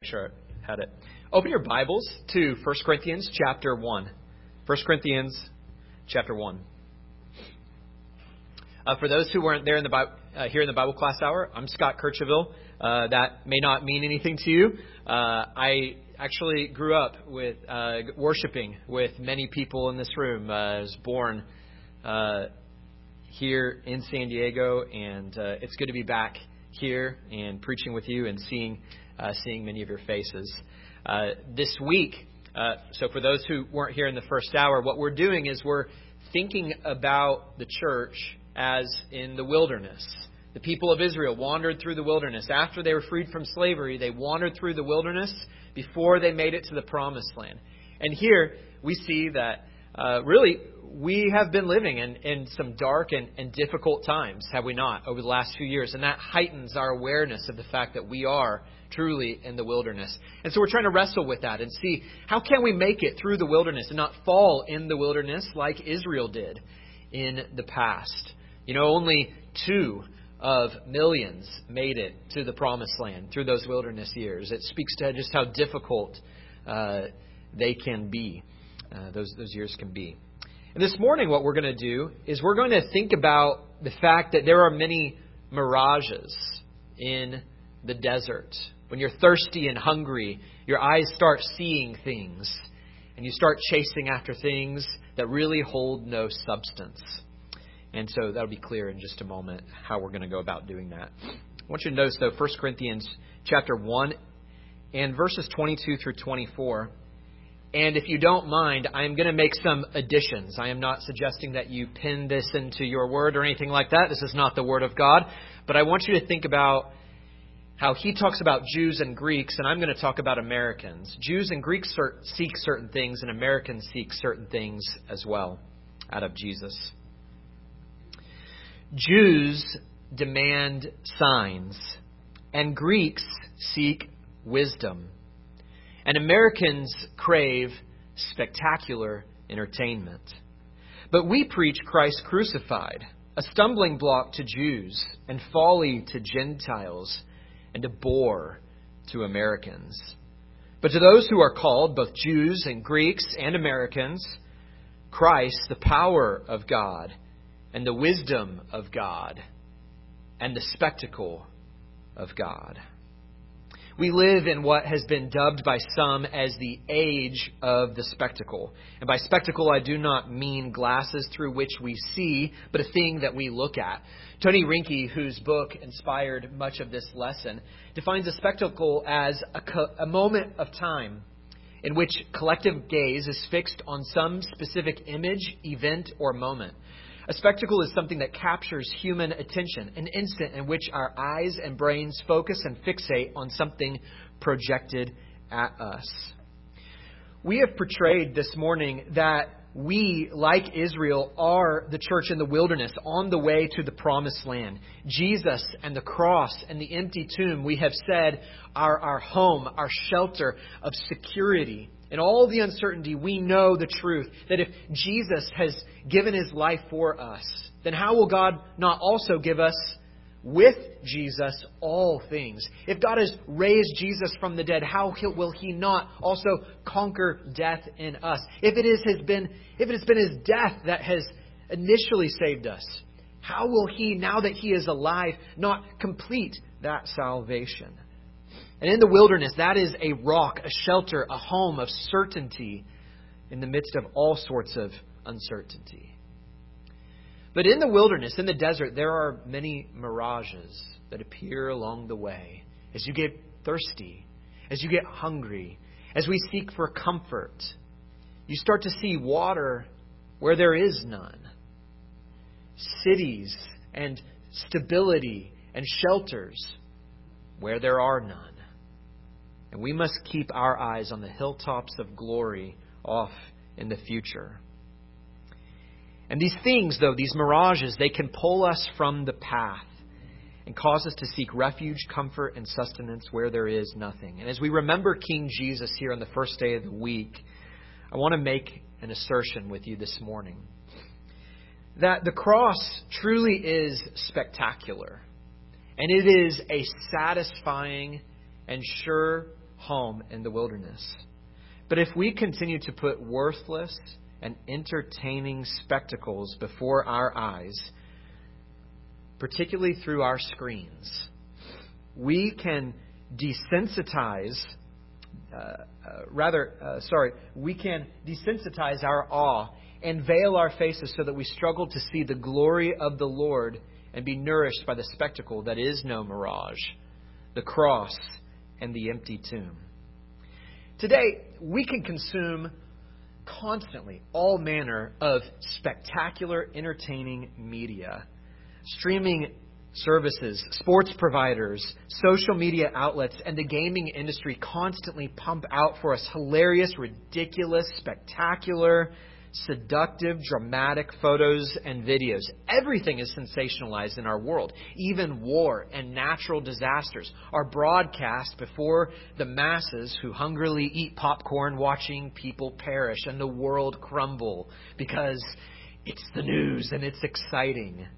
Sure, had it. Open your Bibles to 1 Corinthians chapter 1. 1 Corinthians chapter 1. For those who weren't there in the here in the Bible class hour, I'm Scott Kircheville. That may not mean anything to you. I actually grew up with worshiping with many people in this room. I was born here in San Diego, and it's good to be back here and preaching with you and seeing many of your faces. This week, so for those who weren't here in the first hour, what we're doing is we're thinking about the church as in the wilderness. The people of Israel wandered through the wilderness. After they were freed from slavery, they wandered through the wilderness before they made it to the promised land. And here we see that really we have been living in some dark and difficult times, have we not, over the last few years? And that heightens our awareness of the fact that we are truly in the wilderness. And so we're trying to wrestle with that and see how can we make it through the wilderness and not fall in the wilderness like Israel did in the past. You know, only 2 of millions made it to the promised land through those wilderness years. It speaks to just how difficult they can be, those years can be. And this morning what we're going to do is we're going to think about the fact that there are many mirages in the desert. When you're thirsty and hungry, your eyes start seeing things, and you start chasing after things that really hold no substance. And so that'll be clear in just a moment how we're going to go about doing that. I want you to notice, though, 1 Corinthians chapter 1 and verses 22 through 24. And if you don't mind, I'm going to make some additions. I am not suggesting that you pin this into your word or anything like that. This is not the Word of God. But I want you to think about how he talks about Jews and Greeks, and I'm going to talk about Americans. Jews and Greeks seek certain things, and Americans seek certain things as well out of Jesus. Jews demand signs, and Greeks seek wisdom. And Americans crave spectacular entertainment. But we preach Christ crucified, a stumbling block to Jews and folly to Gentiles and a bore to Americans. But to those who are called, both Jews and Greeks and Americans, Christ, the power of God and the wisdom of God and the spectacle of God. We live in what has been dubbed by some as the age of the spectacle. And by spectacle, I do not mean glasses through which we see, but a thing that we look at. Tony Rinke, whose book inspired much of this lesson, defines a spectacle as a moment of time in which collective gaze is fixed on some specific image, event, or moment. A spectacle is something that captures human attention, an instant in which our eyes and brains focus and fixate on something projected at us. We have portrayed this morning that we, like Israel, are the church in the wilderness on the way to the promised land. Jesus and the cross and the empty tomb, we have said, are our home, our shelter of security. In all the uncertainty, we know the truth that if Jesus has given his life for us, then how will God not also give us with Jesus all things? If God has raised Jesus from the dead, how will he not also conquer death in us? If it has been his death that has initially saved us, how will he, now that he is alive, not complete that salvation? And in the wilderness, that is a rock, a shelter, a home of certainty in the midst of all sorts of uncertainty. But in the wilderness, in the desert, there are many mirages that appear along the way. As you get thirsty, as you get hungry, as we seek for comfort, you start to see water where there is none. Cities and stability and shelters where there are none. And we must keep our eyes on the hilltops of glory off in the future. And these things, though, these mirages, they can pull us from the path and cause us to seek refuge, comfort, and sustenance where there is nothing. And as we remember King Jesus here on the first day of the week, I want to make an assertion with you this morning. That the cross truly is spectacular. And it is a satisfying and sure home in the wilderness. But if we continue to put worthless and entertaining spectacles before our eyes, particularly through our screens, we can desensitize we can desensitize our awe and veil our faces so that we struggle to see the glory of the Lord and be nourished by the spectacle that is no mirage, the cross and the empty tomb. Today, we can consume constantly all manner of spectacular, entertaining media. Streaming services, sports providers, social media outlets, and the gaming industry constantly pump out for us hilarious, ridiculous, spectacular, seductive, dramatic photos and videos. Everything is sensationalized in our world. Even war and natural disasters are broadcast before the masses who hungrily eat popcorn watching people perish and the world crumble because it's the news and it's exciting.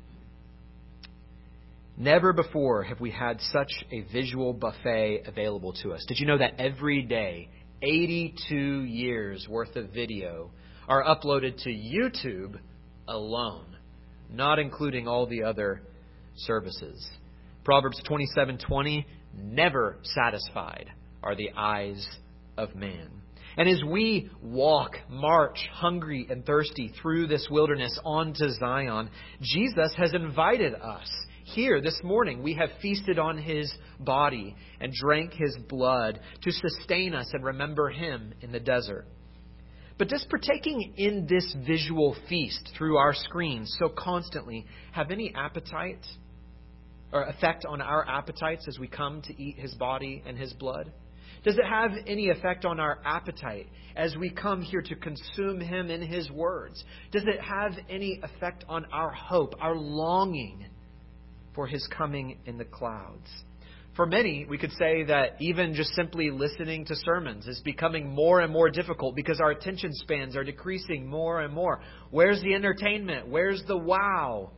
Never before have we had such a visual buffet available to us. Did you know that every day, 82 years worth of video are uploaded to YouTube alone, not including all the other services? Proverbs 27:20, never satisfied are the eyes of man. And as we march hungry and thirsty through this wilderness onto Zion, Jesus has invited us. Here this morning, we have feasted on His body and drank His blood to sustain us and remember Him in the desert. But does partaking in this visual feast through our screens so constantly have any appetite or effect on our appetites as we come to eat His body and His blood? Does it have any effect on our appetite as we come here to consume Him in His words? Does it have any effect on our hope, our longing for His coming in the clouds? For many, we could say that even just simply listening to sermons is becoming more and more difficult because our attention spans are decreasing more and more. Where's the entertainment? Where's the wow?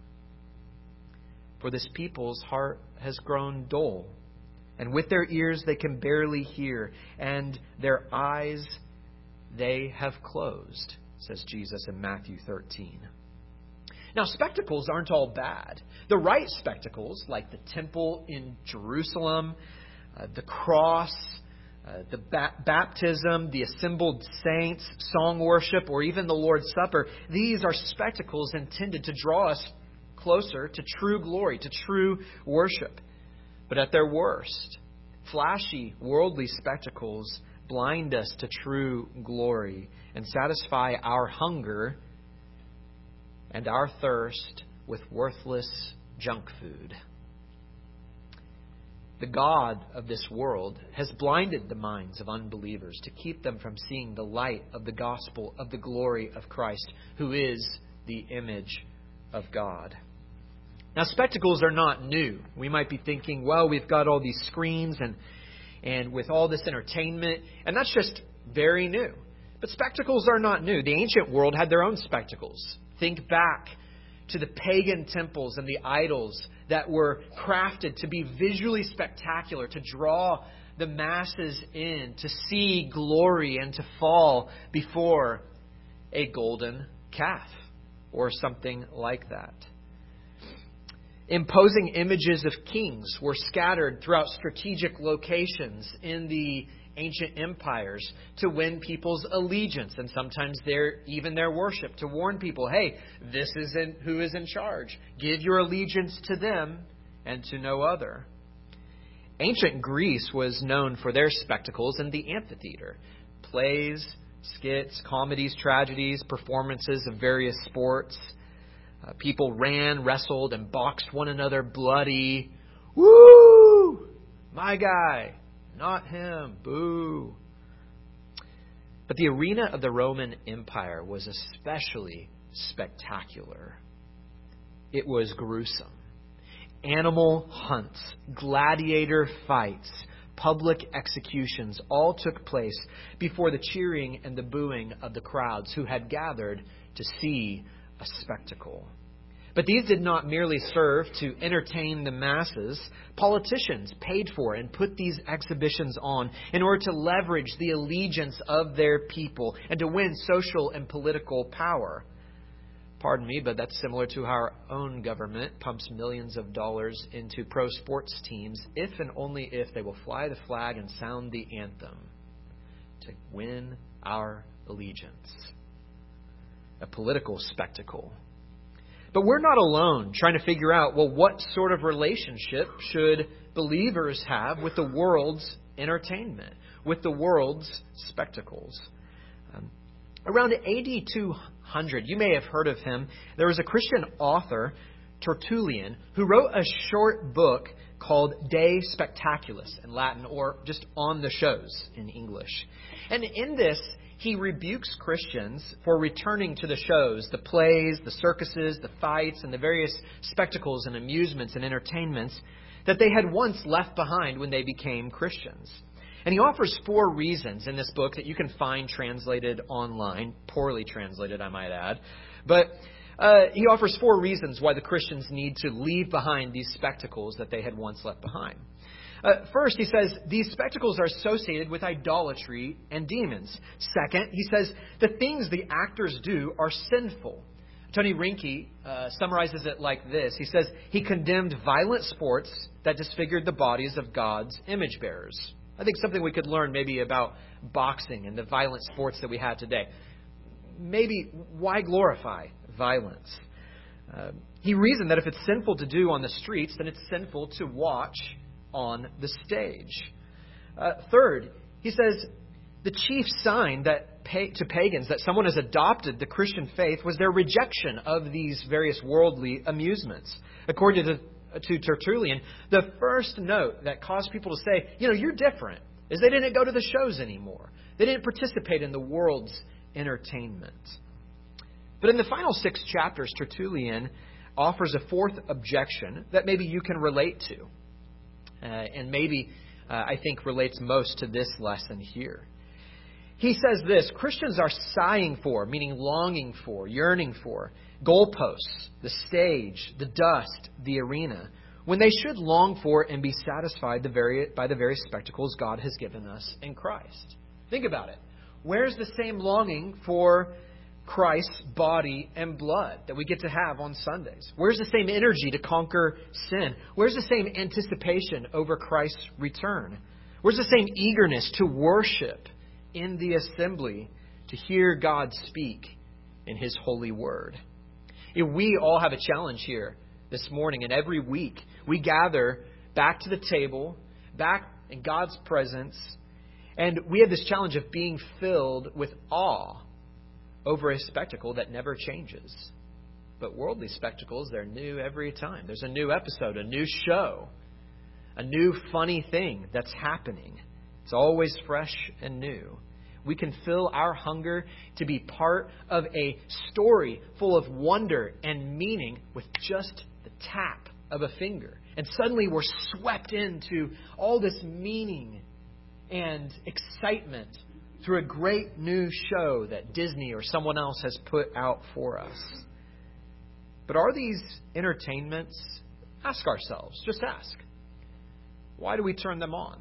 For this people's heart has grown dull, and with their ears they can barely hear, and their eyes they have closed, says Jesus in Matthew 13. Now, spectacles aren't all bad. The right spectacles, like the temple in Jerusalem, the cross, the baptism, the assembled saints, song worship, or even the Lord's Supper, these are spectacles intended to draw us closer to true glory, to true worship. But at their worst, flashy, worldly spectacles blind us to true glory and satisfy our hunger and our thirst with worthless junk food. The God of this world has blinded the minds of unbelievers to keep them from seeing the light of the gospel of the glory of Christ, who is the image of God. Now, spectacles are not new. We might be thinking, well, we've got all these screens and with all this entertainment, and that's just very new. But spectacles are not new. The ancient world had their own spectacles. Think back to the pagan temples and the idols that were crafted to be visually spectacular, to draw the masses in, to see glory and to fall before a golden calf or something like that. Imposing images of kings were scattered throughout strategic locations in the ancient empires to win people's allegiance and sometimes even their worship, to warn people, hey, this isn't who is in charge. Give your allegiance to them and to no other. Ancient Greece was known for their spectacles in the amphitheater. Plays, skits, comedies, tragedies, performances of various sports. People ran, wrestled, and boxed one another bloody. Woo! My guy. Not him. Boo. But the arena of the Roman Empire was especially spectacular. It was gruesome. Animal hunts, gladiator fights, public executions all took place before the cheering and the booing of the crowds who had gathered to see a spectacle. But these did not merely serve to entertain the masses. Politicians paid for and put these exhibitions on in order to leverage the allegiance of their people and to win social and political power. Pardon me, but that's similar to how our own government pumps millions of dollars into pro sports teams if and only if they will fly the flag and sound the anthem to win our allegiance. A political spectacle. But we're not alone trying to figure out, well, what sort of relationship should believers have with the world's entertainment, with the world's spectacles? Around AD 200, you may have heard of him. There was a Christian author, Tertullian, who wrote a short book called De Spectaculis in Latin, or just On the Shows in English. And in this, he rebukes Christians for returning to the shows, the plays, the circuses, the fights, and the various spectacles and amusements and entertainments that they had once left behind when they became Christians. And he offers 4 reasons in this book that you can find translated online, poorly translated, I might add. But he offers 4 reasons why the Christians need to leave behind these spectacles that they had once left behind. First, he says, these spectacles are associated with idolatry and demons. Second, he says, the things the actors do are sinful. Tony Rinke summarizes it like this. He says, he condemned violent sports that disfigured the bodies of God's image bearers. I think something we could learn maybe about boxing and the violent sports that we have today. Maybe why glorify violence? He reasoned that if it's sinful to do on the streets, then it's sinful to watch on the stage. Third, he says the chief sign that to pagans that someone has adopted the Christian faith was their rejection of these various worldly amusements. According to Tertullian, the first note that caused people to say, you're different, is they didn't go to the shows anymore. They didn't participate in the world's entertainment. But in the final 6 chapters, Tertullian offers a 4th objection that maybe you can relate to. And maybe, I think, relates most to this lesson here. He says this: Christians are sighing for, meaning longing for, yearning for, goalposts, the stage, the dust, the arena, when they should long for and be satisfied by the very spectacles God has given us in Christ. Think about it. Where's the same longing for Christ's body and blood that we get to have on Sundays? Where's the same energy to conquer sin? Where's the same anticipation over Christ's return? Where's the same eagerness to worship in the assembly, to hear God speak in His holy word? We all have a challenge here this morning, and every week we gather back to the table, back in God's presence, and we have this challenge of being filled with awe over a spectacle that never changes. But worldly spectacles, they're new every time. There's a new episode, a new show, a new funny thing that's happening. It's always fresh and new. We can fill our hunger to be part of a story full of wonder and meaning with just the tap of a finger. And suddenly we're swept into all this meaning and excitement through a great new show that Disney or someone else has put out for us. But are these entertainments? Ask ourselves, just ask. Why do we turn them on?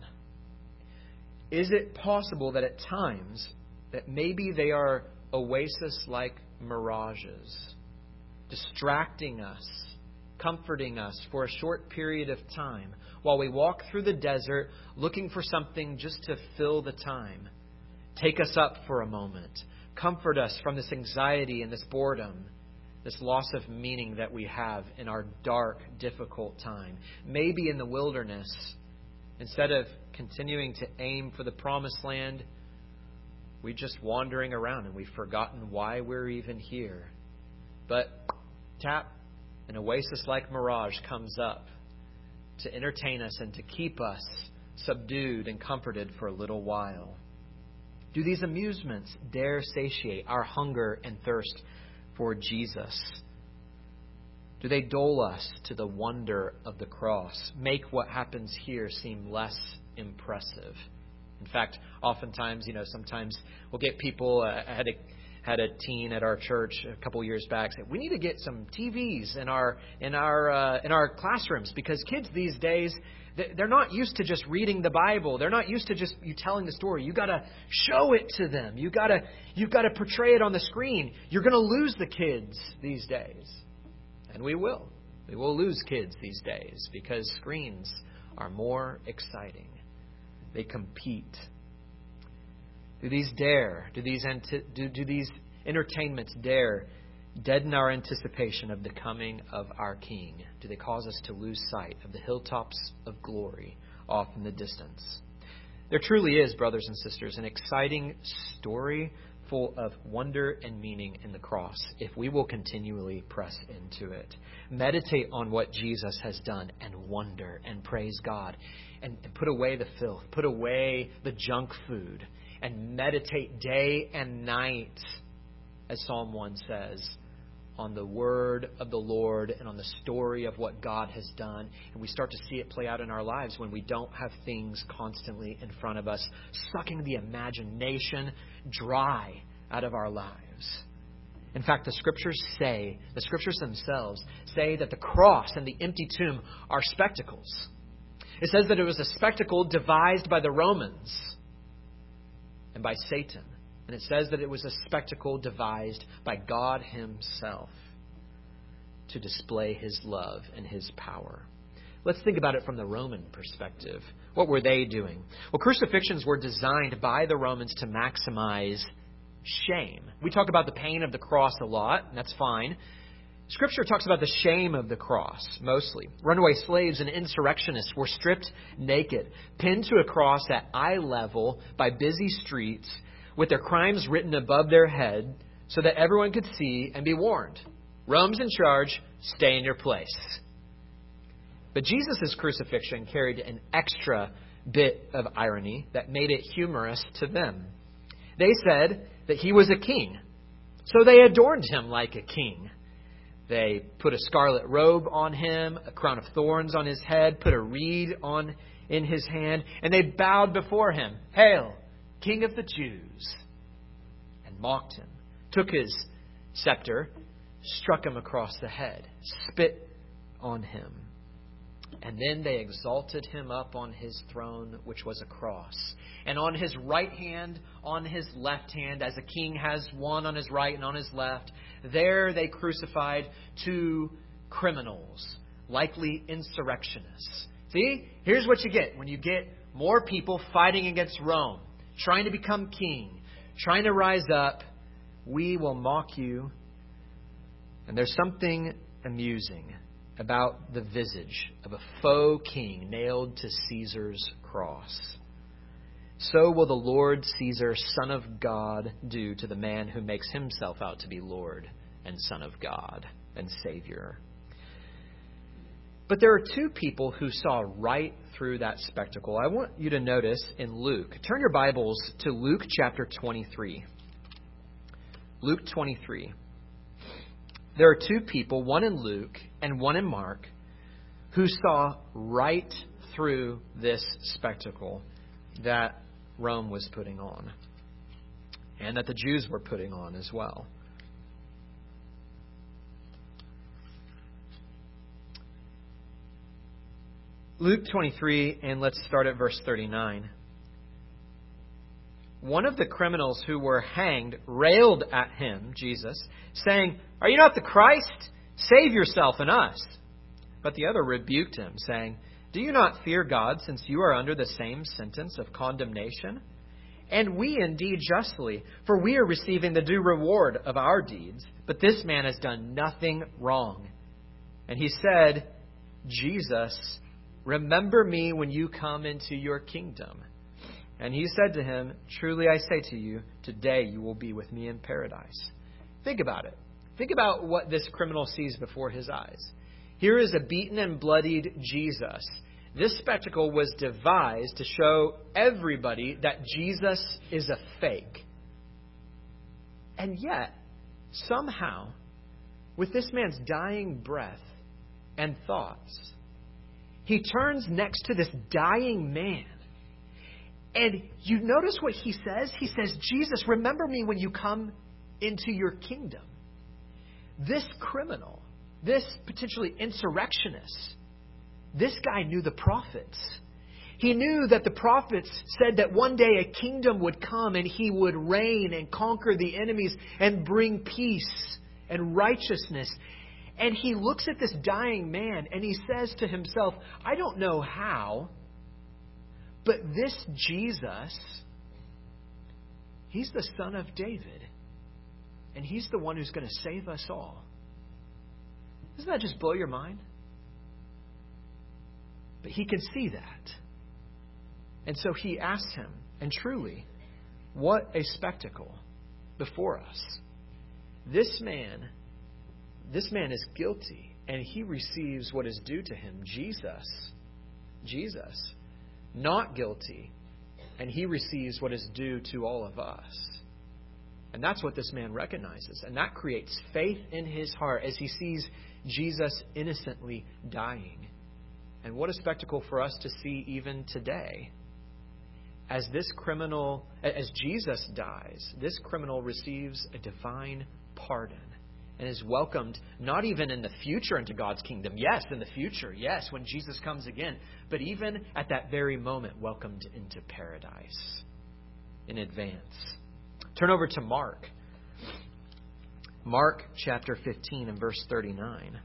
Is it possible that at times that maybe they are oasis-like mirages, distracting us, comforting us for a short period of time while we walk through the desert looking for something just to fill the time? Take us up for a moment. Comfort us from this anxiety and this boredom, this loss of meaning that we have in our dark, difficult time. Maybe in the wilderness, instead of continuing to aim for the promised land, we're just wandering around and we've forgotten why we're even here. But tap, an oasis-like mirage comes up to entertain us and to keep us subdued and comforted for a little while. Do these amusements dare satiate our hunger and thirst for Jesus? Do they dull us to the wonder of the cross, make what happens here seem less impressive? In fact, oftentimes, sometimes we'll get people, I had had a teen at our church a couple years back say, we need to get some TVs in our classrooms because kids these days, they're not used to just reading the Bible. They're not used to just you telling the story. You got to show it to them. You've got to portray it on the screen. You're going to lose the kids these days. And we will. We will lose kids these days because screens are more exciting. They compete. Do these entertainments dare deaden our anticipation of the coming of our King? Do they cause us to lose sight of the hilltops of glory off in the distance? There truly is, brothers and sisters, an exciting story full of wonder and meaning in the cross if we will continually press into it. Meditate on what Jesus has done and wonder and praise God and put away the filth, put away the junk food, and meditate day and night, as Psalm 1 says, on the word of the Lord and on the story of what God has done. And we start to see it play out in our lives when we don't have things constantly in front of us, sucking the imagination dry out of our lives. In fact, the scriptures themselves say that the cross and the empty tomb are spectacles. It says that it was a spectacle devised by the Romans and by Satan. And it says that it was a spectacle devised by God Himself to display His love and His power. Let's think about it from the Roman perspective. What were they doing? Well, crucifixions were designed by the Romans to maximize shame. We talk about the pain of the cross a lot, and that's fine. Scripture talks about the shame of the cross, mostly. Runaway slaves and insurrectionists were stripped naked, pinned to a cross at eye level by busy streets, with their crimes written above their head so that everyone could see and be warned. Rome's in charge, stay in your place. But Jesus' crucifixion carried an extra bit of irony that made it humorous to them. They said that He was a king, so they adorned Him like a king. They put a scarlet robe on Him, a crown of thorns on His head, put a reed in His hand, and they bowed before Him. Hail, King of the Jews, and mocked Him, took His scepter, struck Him across the head, spit on Him. And then they exalted Him up on His throne, which was a cross. And on His right hand, on His left hand, as a king has one on his right and on his left, there they crucified two criminals, likely insurrectionists. See, here's what you get when you get more people fighting against Rome, trying to become king, trying to rise up. We will mock you. And there's something amusing about the visage of a faux king nailed to Caesar's cross. So will the Lord Caesar, Son of God, do to the man who makes himself out to be Lord and Son of God and Savior. But there are two people who saw right through that spectacle. I want you to notice in Luke. Turn your Bibles to Luke chapter 23. Luke 23. There are two people, one in Luke and one in Mark, who saw right through this spectacle that Rome was putting on and that the Jews were putting on as well. Luke 23, and let's start at verse 39. One of the criminals who were hanged railed at Him, Jesus, saying, "Are you not the Christ? Save yourself and us." But the other rebuked Him, saying, "Do you not fear God, since you are under the same sentence of condemnation? And we indeed justly, for we are receiving the due reward of our deeds. But this man has done nothing wrong." And He said, "Jesus, remember me when you come into your kingdom." And He said to him, "Truly I say to you, today you will be with me in paradise." Think about it. Think about what this criminal sees before his eyes. Here is a beaten and bloodied Jesus. This spectacle was devised to show everybody that Jesus is a fake. And yet, somehow, with this man's dying breath and thoughts, He turns next to this dying man. And you notice what He says? He says, "Jesus, remember me when you come into your kingdom. This criminal, this potentially insurrectionist, this guy knew the prophets. He knew that the prophets said that one day a kingdom would come and he would reign and conquer the enemies and bring peace and righteousness. And he looks at this dying man and he says to himself, I don't know how, but this Jesus, he's the Son of David. And he's the one who's going to save us all. Doesn't that just blow your mind? But he can see that. And so he asks him, and truly, what a spectacle before us. This man is guilty, and he receives what is due to him. Jesus, not guilty, and he receives what is due to all of us. And that's what this man recognizes. And that creates faith in his heart as he sees Jesus innocently dying. And what a spectacle for us to see even today. As Jesus dies, this criminal receives a divine pardon and is welcomed not even in the future into God's kingdom. Yes, in the future. Yes, when Jesus comes again. But even at that very moment, welcomed into paradise in advance. Turn over to Mark. Mark chapter 15 and verse 39.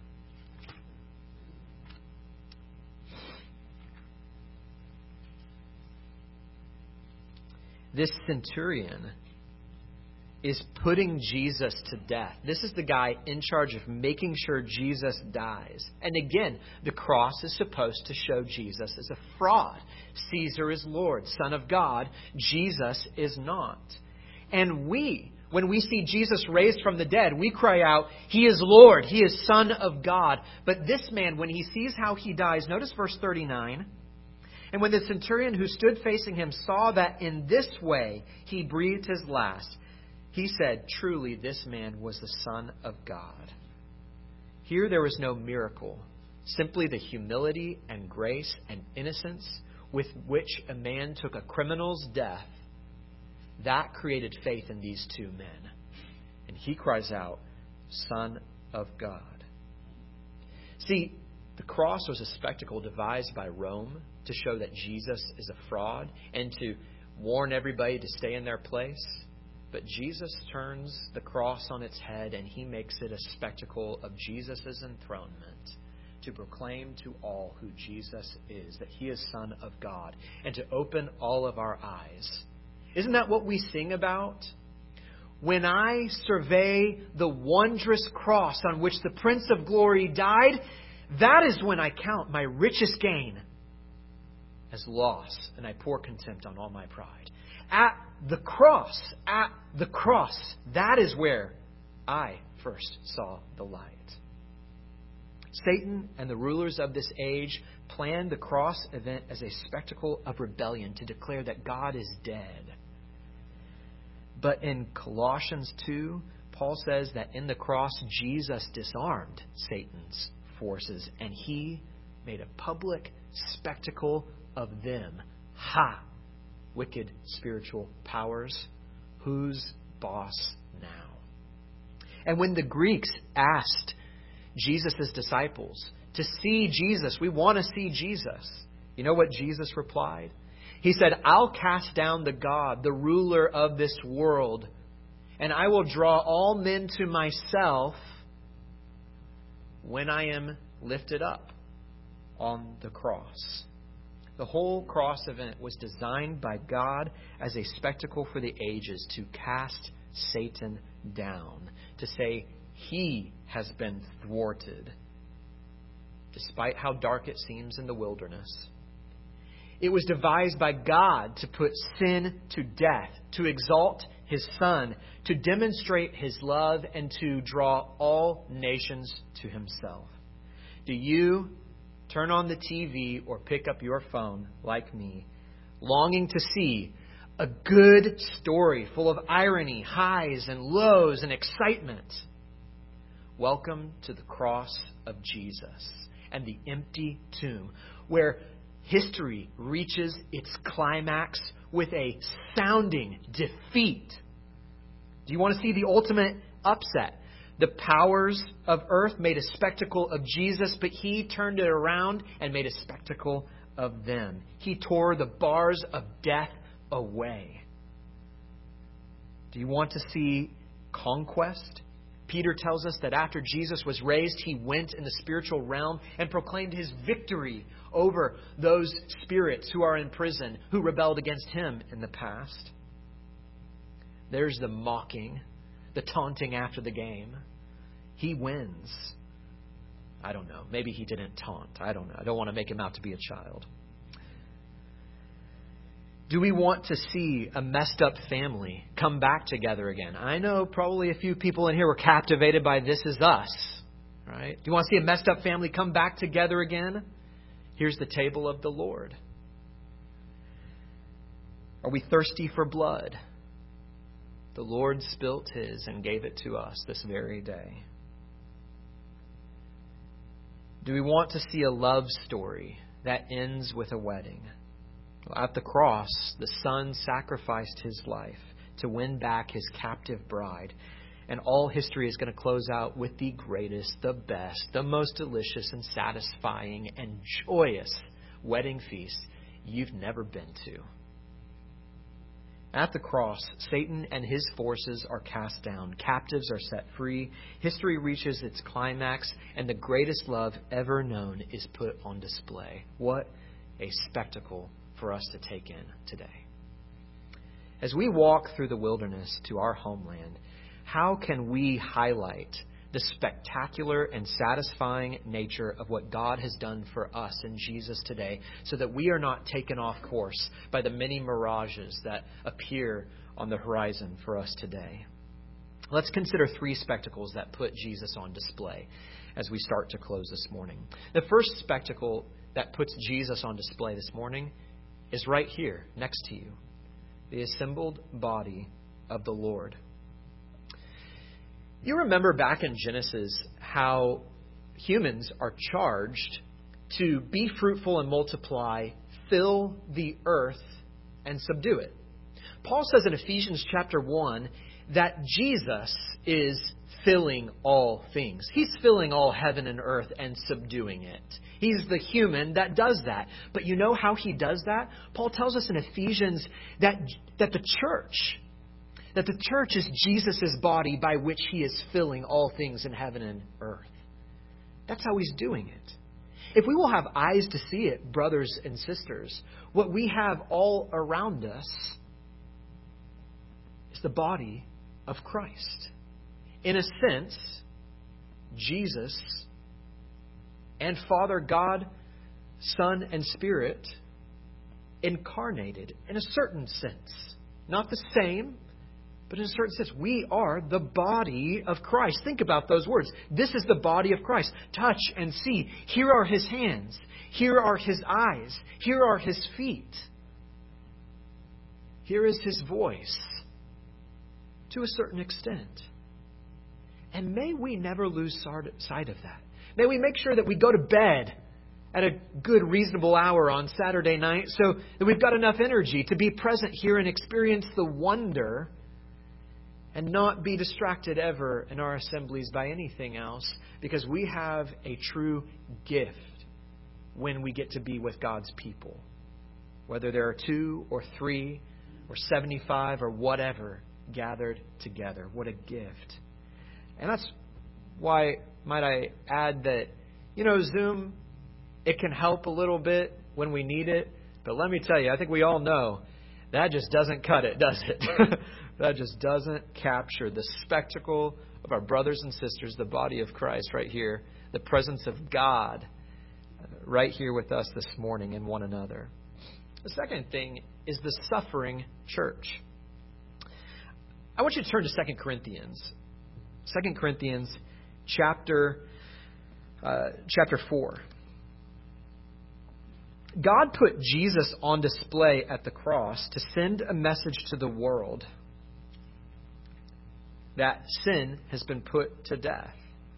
This centurion is putting Jesus to death. This is the guy in charge of making sure Jesus dies. And again, the cross is supposed to show Jesus as a fraud. Caesar is Lord, Son of God. Jesus is not. And when we see Jesus raised from the dead, we cry out, He is Lord, He is Son of God. But this man, when he sees how he dies, notice verse 39. And when the centurion who stood facing him saw that in this way he breathed his last, he said, truly this man was the Son of God. Here there was no miracle, simply the humility and grace and innocence with which a man took a criminal's death. That created faith in these two men. And he cries out, Son of God. See, the cross was a spectacle devised by Rome to show that Jesus is a fraud and to warn everybody to stay in their place. But Jesus turns the cross on its head and He makes it a spectacle of Jesus' enthronement to proclaim to all who Jesus is, that He is Son of God, and to open all of our eyes. Isn't that what we sing about? When I survey the wondrous cross on which the Prince of Glory died, that is when I count my richest gain as loss, and I pour contempt on all my pride. At the cross, that is where I first saw the light. Satan and the rulers of this age planned the cross event as a spectacle of rebellion to declare that God is dead. But in Colossians 2, Paul says that in the cross, Jesus disarmed Satan's forces and He made a public spectacle of them. Ha! Wicked spiritual powers, who's boss now? And when the Greeks asked Jesus' disciples to see Jesus, we want to see Jesus. You know what Jesus replied? He said, I'll cast down the God, the ruler of this world, and I will draw all men to myself when I am lifted up on the cross. The whole cross event was designed by God as a spectacle for the ages to cast Satan down, to say he has been thwarted, despite how dark it seems in the wilderness. It was devised by God to put sin to death, to exalt His Son, to demonstrate His love, and to draw all nations to Himself. Do you turn on the TV or pick up your phone, like me, longing to see a good story full of irony, highs and lows and excitement? Welcome to the cross of Jesus and the empty tomb, where history reaches its climax with a sounding defeat Do you want to see the ultimate upset? The powers of earth made a spectacle of Jesus, but he turned it around and made a spectacle of them. He tore the bars of death away. Do you want to see conquest? Peter tells us that after Jesus was raised, he went in the spiritual realm and proclaimed his victory over those spirits who are in prison, who rebelled against him in the past. There's the mocking, the taunting after the game. He wins. I don't know. Maybe he didn't taunt. I don't know. I don't want to make him out to be a child. Do we want to see a messed up family come back together again? I know probably a few people in here were captivated by This Is Us. Right? Do you want to see a messed up family come back together again? Here's the table of the Lord. Are we thirsty for blood? The Lord spilt his and gave it to us this very day. Do we want to see a love story that ends with a wedding? At the cross, the Son sacrificed his life to win back his captive bride. And all history is going to close out with the greatest, the best, the most delicious and satisfying and joyous wedding feast you've never been to. At the cross, Satan and his forces are cast down. Captives are set free. History reaches its climax, and the greatest love ever known is put on display. What a spectacle for us to take in today. As we walk through the wilderness to our homeland, how can we highlight the spectacular and satisfying nature of what God has done for us in Jesus today, so that we are not taken off course by the many mirages that appear on the horizon for us today? Let's consider three spectacles that put Jesus on display as we start to close this morning. The first spectacle that puts Jesus on display this morning is right here next to you: the assembled body of the Lord. You remember back in Genesis how humans are charged to be fruitful and multiply, fill the earth, and subdue it. Paul says in Ephesians chapter 1 that Jesus is filling all things. He's filling all heaven and earth and subduing it. He's the human that does that. But you know how he does that? Paul tells us in Ephesians that the church is Jesus' body by which he is filling all things in heaven and earth. That's how he's doing it. If we will have eyes to see it, brothers and sisters, what we have all around us is the body of Christ. In a sense, Jesus and Father, God, Son, and Spirit incarnated in a certain sense. Not the same, but in a certain sense, we are the body of Christ. Think about those words. This is the body of Christ. Touch and see. Here are his hands. Here are his eyes. Here are his feet. Here is his voice, to a certain extent. And may we never lose sight of that. May we make sure that we go to bed at a good, reasonable hour on Saturday night so that we've got enough energy to be present here and experience the wonder and not be distracted ever in our assemblies by anything else, because we have a true gift when we get to be with God's people. Whether there are 2 or 3 or 75 or whatever gathered together. What a gift. And that's why, might I add that, Zoom, it can help a little bit when we need it. But let me tell you, I think we all know that just doesn't cut it, does it? That just doesn't capture the spectacle of our brothers and sisters, the body of Christ right here, the presence of God right here with us this morning and one another. The second thing is the suffering church. I want you to turn to 2 Corinthians. 2 Corinthians chapter 4. God put Jesus on display at the cross to send a message to the world that sin has been put to death.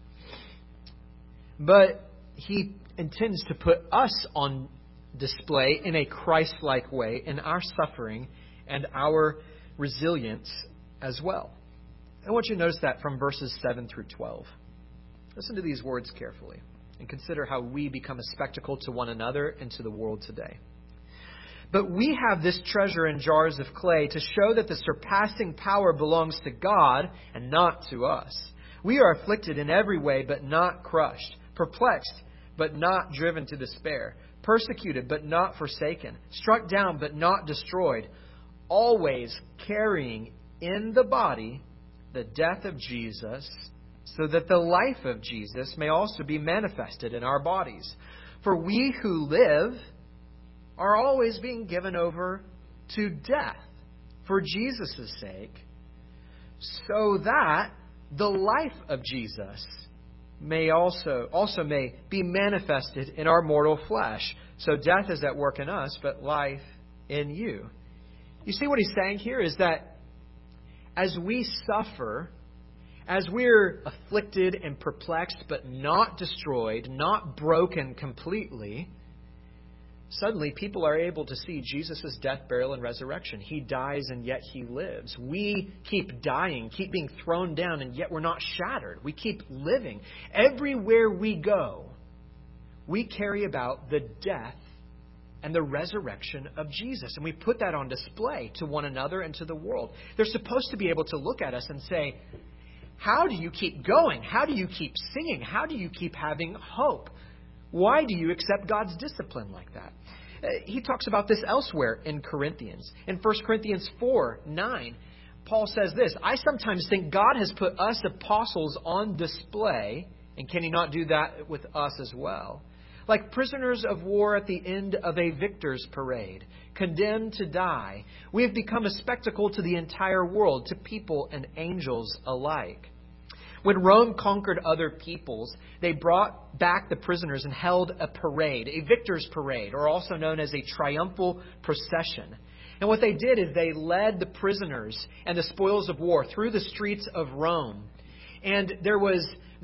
But he intends to put us on display in a Christ-like way in our suffering and our resilience as well. I want you to notice that from verses 7 through 12. Listen to these words carefully and consider how we become a spectacle to one another and to the world today. But we have this treasure in jars of clay to show that the surpassing power belongs to God and not to us. We are afflicted in every way, but not crushed, perplexed, but not driven to despair, persecuted, but not forsaken, struck down, but not destroyed, always carrying in the body the death of Jesus, so that the life of Jesus may also be manifested in our bodies. For we who live are always being given over to death for Jesus' sake, so that the life of Jesus may also may be manifested in our mortal flesh. So death is at work in us, but life in you. You see what he's saying here is that as we suffer, as we're afflicted and perplexed, but not destroyed, not broken completely, suddenly people are able to see Jesus' death, burial, and resurrection. He dies and yet he lives. We keep dying, keep being thrown down, and yet we're not shattered. We keep living. Everywhere we go, we carry about the death and the resurrection of Jesus. And we put that on display to one another and to the world. They're supposed to be able to look at us and say, how do you keep going? How do you keep singing? How do you keep having hope? Why do you accept God's discipline like that? He talks about this elsewhere in Corinthians. In 1 Corinthians 4:9, Paul says this, I sometimes think God has put us apostles on display, and can he not do that with us as well? Like prisoners of war at the end of a victor's parade, condemned to die, we have become a spectacle to the entire world, to people and angels alike. When Rome conquered other peoples, they brought back the prisoners and held a parade, a victor's parade, or also known as a triumphal procession. And what they did is they led the prisoners and the spoils of war through the streets of Rome. And there were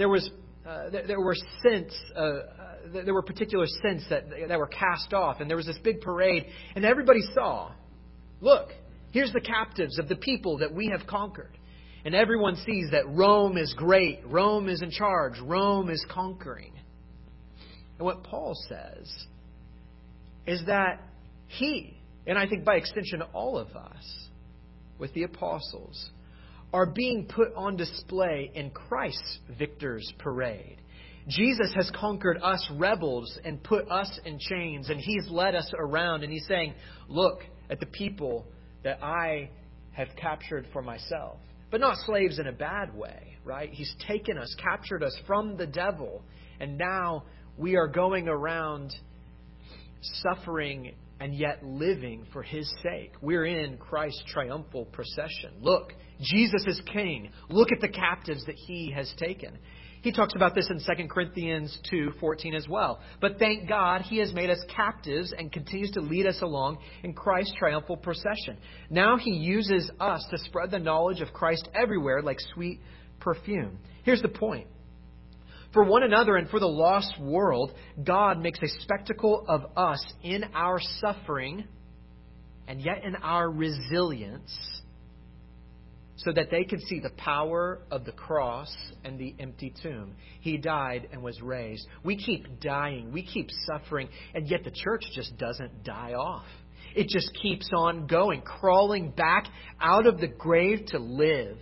particular scents that were cast off, and there was this big parade, and everybody saw, look, here's the captives of the people that we have conquered. And everyone sees that Rome is great, Rome is in charge, Rome is conquering. And what Paul says is that he, and I think by extension all of us, with the apostles, are being put on display in Christ's victor's parade. Jesus has conquered us rebels and put us in chains, and he's led us around, and he's saying, look at the people that I have captured for myself. But not slaves in a bad way, right? He's taken us, captured us from the devil, and now we are going around suffering and yet living for his sake. We're in Christ's triumphal procession. Look, Jesus is king. Look at the captives that he has taken. He talks about this in 2 Corinthians 2:14 as well. But thank God he has made us captives and continues to lead us along in Christ's triumphal procession. Now he uses us to spread the knowledge of Christ everywhere like sweet perfume. Here's the point. For one another and for the lost world, God makes a spectacle of us in our suffering and yet in our resilience, so that they can see the power of the cross and the empty tomb. He died and was raised. We keep dying. We keep suffering. And yet the church just doesn't die off. It just keeps on going, crawling back out of the grave to live.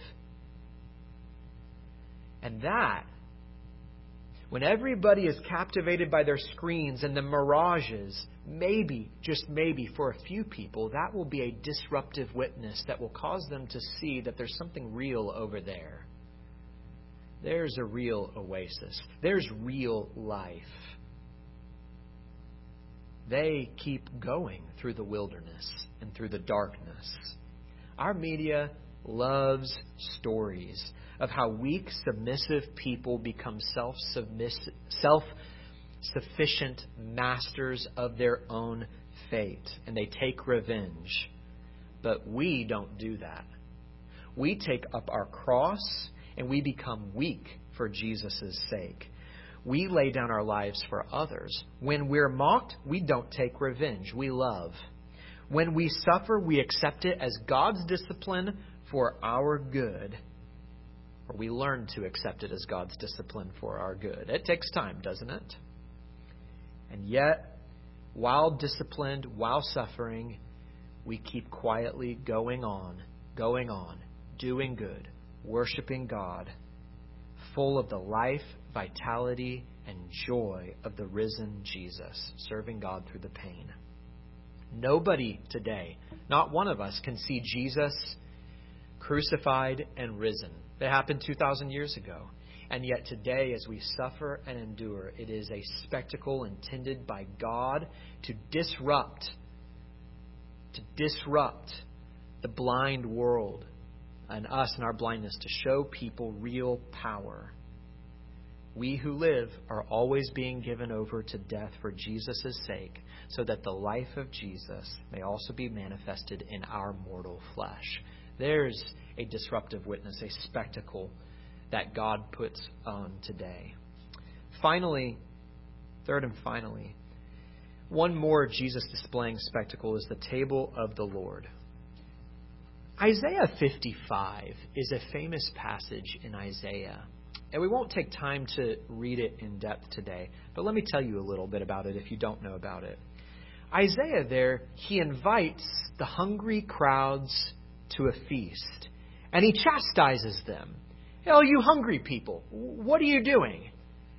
And that, when everybody is captivated by their screens and the mirages, maybe, just maybe, for a few people, that will be a disruptive witness that will cause them to see that there's something real over there. There's a real oasis. There's real life. They keep going through the wilderness and through the darkness. Our media loves stories of how weak, submissive people become self-sufficient masters of their own fate, and they take revenge. But we don't do that. We take up our cross and we become weak for Jesus' sake. We lay down our lives for others. When we're mocked, we don't take revenge. We love. When we suffer, we accept it as God's discipline for our good. or we learn to accept it as God's discipline for our good. It takes time, doesn't it? And yet, while disciplined, while suffering, we keep quietly going on, doing good, worshiping God, full of the life, vitality, and joy of the risen Jesus, serving God through the pain. Nobody today, not one of us, can see Jesus crucified and risen. It happened 2,000 years ago. And yet today, as we suffer and endure, it is a spectacle intended by God to disrupt the blind world and us and our blindness, to show people real power. We who live are always being given over to death for Jesus' sake, so that the life of Jesus may also be manifested in our mortal flesh. There's a disruptive witness, a spectacle that God puts on today. Finally, third and finally, one more Jesus displaying spectacle is the table of the Lord. Isaiah 55 is a famous passage in Isaiah. And we won't take time to read it in depth today, but let me tell you a little bit about it if you don't know about it. Isaiah there, he invites the hungry crowds to a feast, and he chastises them. Oh, you hungry people, what are you doing?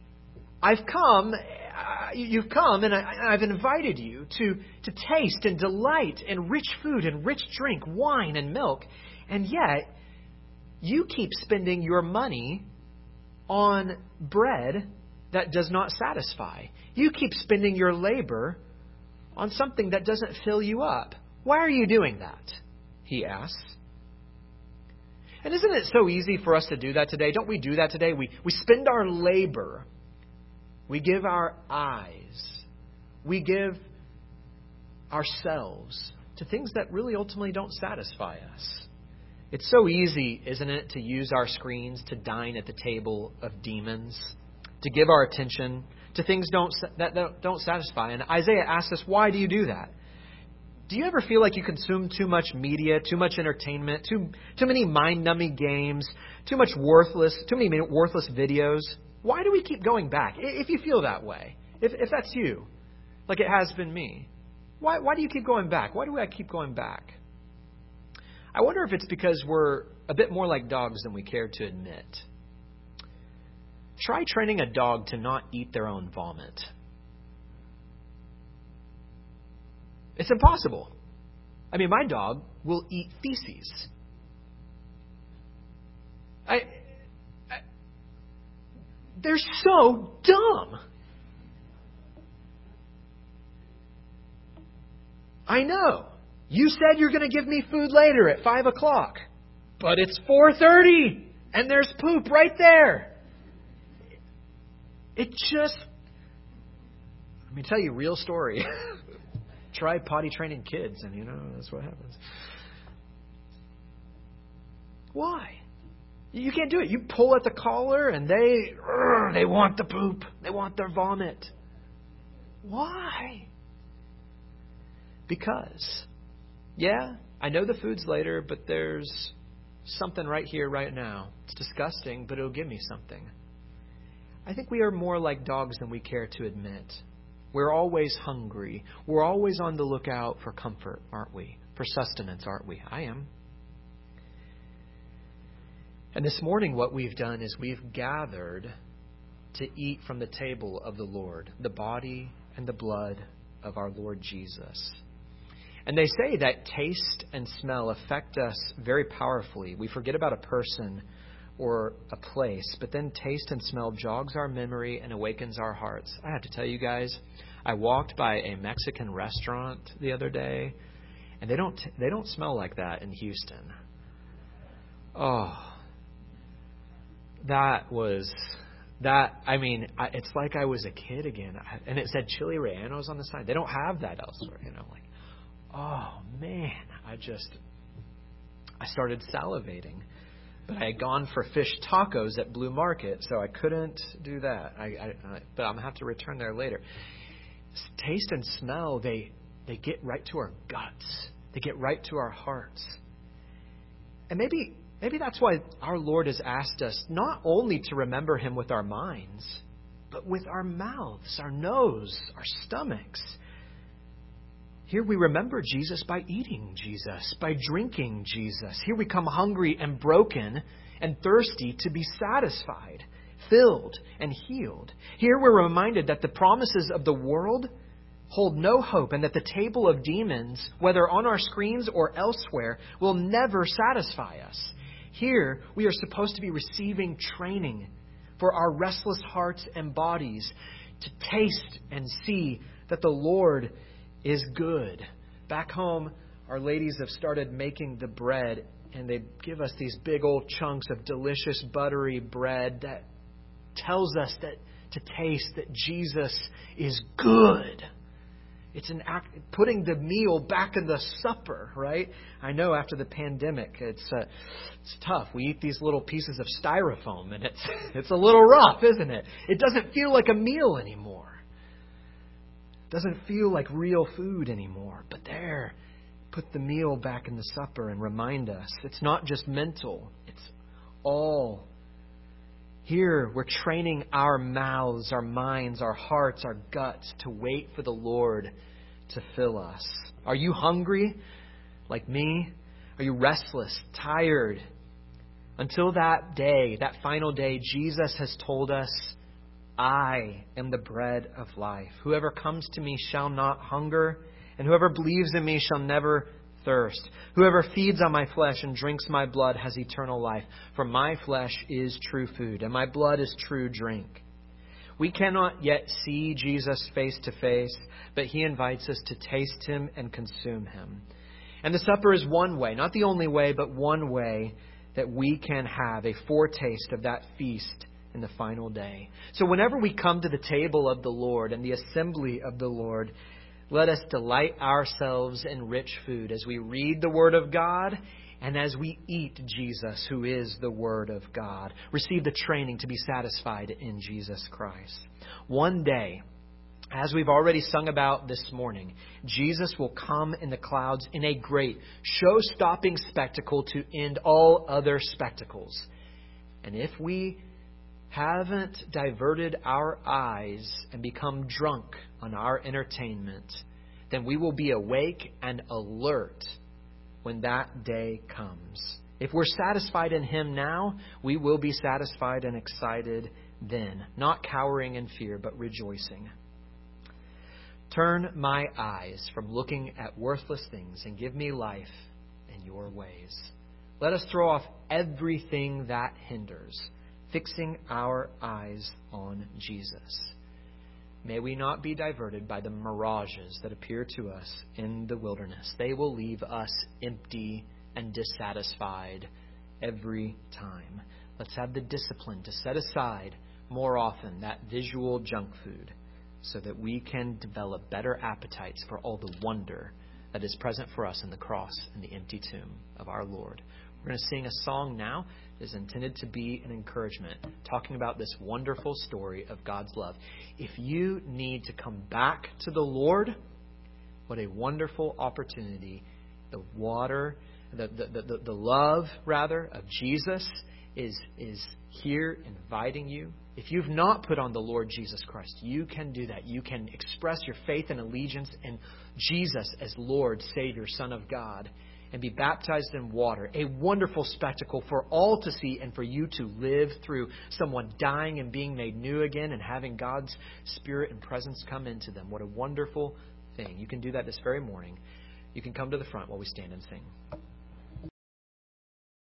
You've come, and I've invited you to taste and delight in rich food and rich drink, wine and milk, and yet you keep spending your money on bread that does not satisfy. You keep spending your labor on something that doesn't fill you up. Why are you doing that? He asks. And isn't it so easy for us to do that today? Don't we do that today? We spend our labor. We give our eyes. We give ourselves to things that really ultimately don't satisfy us. It's so easy, isn't it, to use our screens to dine at the table of demons, to give our attention to things that don't satisfy. And Isaiah asks us, why do you do that? Do you ever feel like you consume too much media, too much entertainment, too many mind-numbing games, too many worthless videos? Why do we keep going back? If you feel that way, if that's you, like it has been me, why do you keep going back? Why do I keep going back? I wonder if it's because we're a bit more like dogs than we care to admit. Try training a dog to not eat their own vomit. It's impossible. I mean, my dog will eat feces. They're so dumb. I know. You said you're going to give me food later at 5 o'clock. But it's 4:30 and there's poop right there. Let me tell you a real story. Try potty training kids and that's what happens. Why? You can't do it. You pull at the collar and they want the poop. They want their vomit. Why? Because, I know the food's later, but there's something right here, right now. It's disgusting, but it'll give me something. I think we are more like dogs than we care to admit. We're always hungry. We're always on the lookout for comfort, aren't we? For sustenance, aren't we? I am. And this morning what we've done is we've gathered to eat from the table of the Lord, the body and the blood of our Lord Jesus. And they say that taste and smell affect us very powerfully. We forget about a person or a place, but then taste and smell jogs our memory and awakens our hearts. I have to tell you guys, I walked by a Mexican restaurant the other day, and they don't smell like that in Houston. Oh, it's like I was a kid again. And it said chili rellenos on the side. They don't have that elsewhere, oh man, I started salivating. But I had gone for fish tacos at Blue Market, so I couldn't do that. But I'm going to have to return there later. Taste and smell, they get right to our guts. They get right to our hearts. And maybe Maybe that's why our Lord has asked us not only to remember Him with our minds, but with our mouths, our nose, our stomachs. Here we remember Jesus by eating Jesus, by drinking Jesus. Here we come hungry and broken and thirsty to be satisfied, filled and healed. Here we're reminded that the promises of the world hold no hope and that the table of demons, whether on our screens or elsewhere, will never satisfy us. Here we are supposed to be receiving training for our restless hearts and bodies to taste and see that the Lord is good. Back home, our ladies have started making the bread, and they give us these big old chunks of delicious buttery bread that tells us that to taste that Jesus is good. It's an act, putting the meal back in the supper, right? I know after the pandemic, it's tough. We eat these little pieces of styrofoam, and it's a little rough, isn't it? It doesn't feel like a meal anymore. It doesn't feel like real food anymore. But there, put the meal back in the supper and remind us. It's not just mental. It's all. Here, we're training our mouths, our minds, our hearts, our guts to wait for the Lord to fill us. Are you hungry like me? Are you restless, tired? Until that day, that final day, Jesus has told us, I am the bread of life. Whoever comes to me shall not hunger, and whoever believes in me shall never thirst. Whoever feeds on my flesh and drinks my blood has eternal life. For my flesh is true food, and my blood is true drink. We cannot yet see Jesus face to face, but He invites us to taste Him and consume Him. And the supper is one way, not the only way, but one way that we can have a foretaste of that feast in the final day. So whenever we come to the table of the Lord and the assembly of the Lord, let us delight ourselves in rich food as we read the Word of God and as we eat Jesus, who is the Word of God. Receive the training to be satisfied in Jesus Christ. One day, as we've already sung about this morning, Jesus will come in the clouds in a great, show-stopping spectacle to end all other spectacles. And if we haven't diverted our eyes and become drunk on our entertainment, then we will be awake and alert when that day comes. If we're satisfied in Him now, we will be satisfied and excited then, not cowering in fear, but rejoicing. Turn my eyes from looking at worthless things and give me life in your ways. Let us throw off everything that hinders, fixing our eyes on Jesus. May we not be diverted by the mirages that appear to us in the wilderness. They will leave us empty and dissatisfied every time. Let's have the discipline to set aside more often that visual junk food so that we can develop better appetites for all the wonder that is present for us in the cross and the empty tomb of our Lord. We're going to sing a song now that is intended to be an encouragement, talking about this wonderful story of God's love. If you need to come back to the Lord, what a wonderful opportunity. The love of Jesus is here inviting you. If you've not put on the Lord Jesus Christ, you can do that. You can express your faith and allegiance in Jesus as Lord, Savior, Son of God, and be baptized in water. A wonderful spectacle for all to see and for you to live through. Someone dying and being made new again and having God's Spirit and presence come into them. What a wonderful thing. You can do that this very morning. You can come to the front while we stand and sing.